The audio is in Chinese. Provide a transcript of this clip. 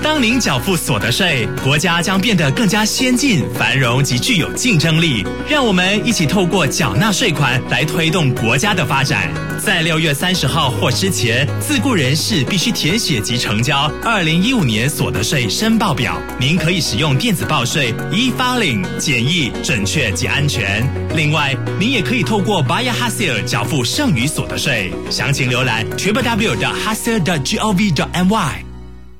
当您缴付所得税，国家将变得更加先进、繁荣及具有竞争力。让我们一起透过缴纳税款来推动国家的发展。在6月30号或之前，自雇人士必须填写及呈交2015年所得税申报表。您可以使用电子报税，e-filing简易、准确及安全。另外，您也可以透过 Bayar Hasil 缴付剩余所得税。详情浏览 www.hasil.gov.my。